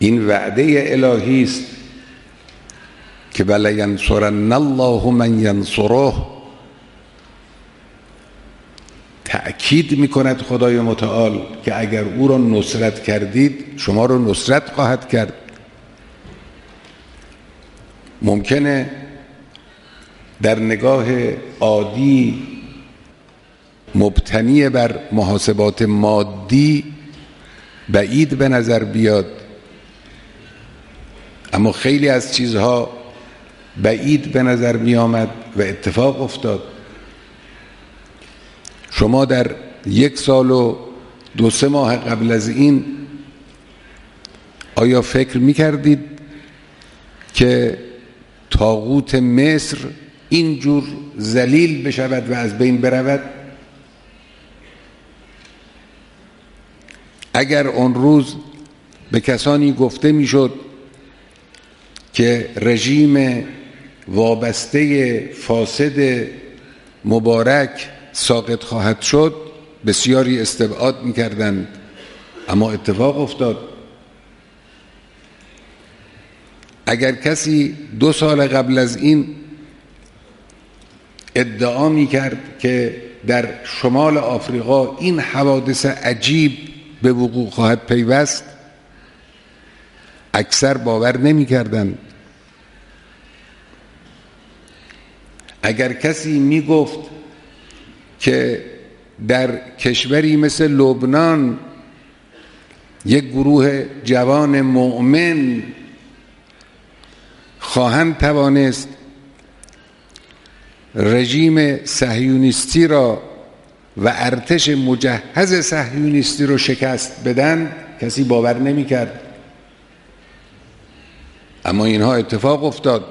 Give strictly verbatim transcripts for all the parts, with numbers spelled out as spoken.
این وعده الهی است که ولینصرن الله من ینصره. تأکید میکند خدای متعال که اگر او را نصرت کردید شما را نصرت خواهد کرد. ممکنه در نگاه عادی مبتنی بر محاسبات مادی بعید به نظر بیاد، اما خیلی از چیزها بعید به نظر می آمد و اتفاق افتاد. شما در یک سال و دو سه ماه قبل از این آیا فکر می کردید که طاغوت مصر اینجور ذلیل بشود و از بین برود؟ اگر اون روز به کسانی گفته می شد که رژیم وابسته فاسد مبارک ساقط خواهد شد، بسیاری استبعاد می کردند، اما اتفاق افتاد. اگر کسی دو سال قبل از این ادعا می کرد که در شمال آفریقا این حوادث عجیب به وقوع خواهد پیوست، اکثر باور نمی کردند. اگر کسی می گفت که در کشوری مثل لبنان یک گروه جوان مؤمن خواهند توانست رژیم صهیونیستی را و ارتش مجهز صهیونیستی رو شکست بدن، کسی باور نمی کرد. اما اینها اتفاق افتاد.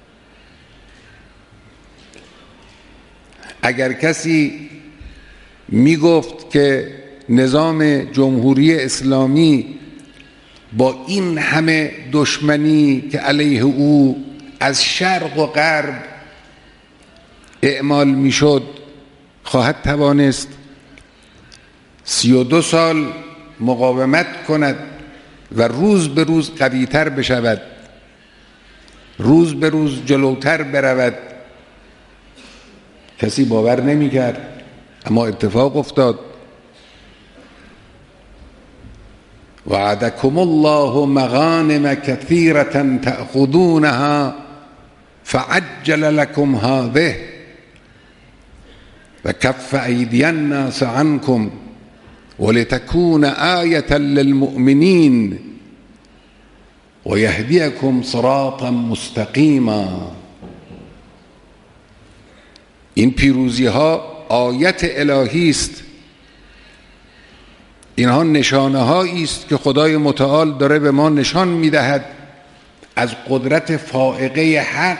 اگر کسی می گفت که نظام جمهوری اسلامی با این همه دشمنی که علیه او از شرق و غرب اعمال می شد خواهد توانست سی و دو سال مقاومت کند و روز به روز قوی‌تر بشود، روز به روز جلوتر برود، کسی باور نمی کرد. اما اتفاق افتاد. وعدکم الله مغانم کثیرة تأخذونها فعجل لكم هذه وكف أيدي الناس عنكم ولتكون آية للمؤمنين ويهديكم صراطا مستقيما. این پیروزی ها آیت الهی است. اینها نشانه هایی است که خدای متعال داره به ما نشان میدهد از قدرت فائقه حق.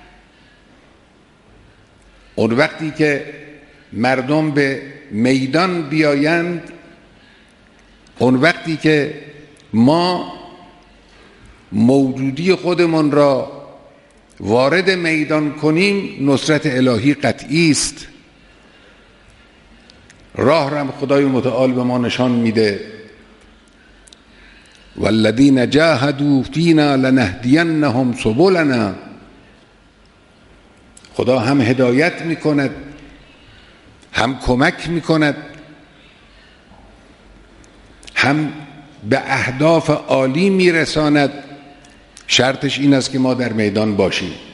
اون وقتی که مردم به میدان بیایند، اون وقتی که ما موجودی خودمون را وارد میدان کنیم، نصرت الهی قطعی است. راه را خدای متعال به ما نشان میده. والذین جاهدوا فینا لنهدینهم سبلنا. خدا هم هدایت میکند، هم کمک میکند، هم به اهداف عالی میرساند. شرطش این است که ما در میدان باشیم.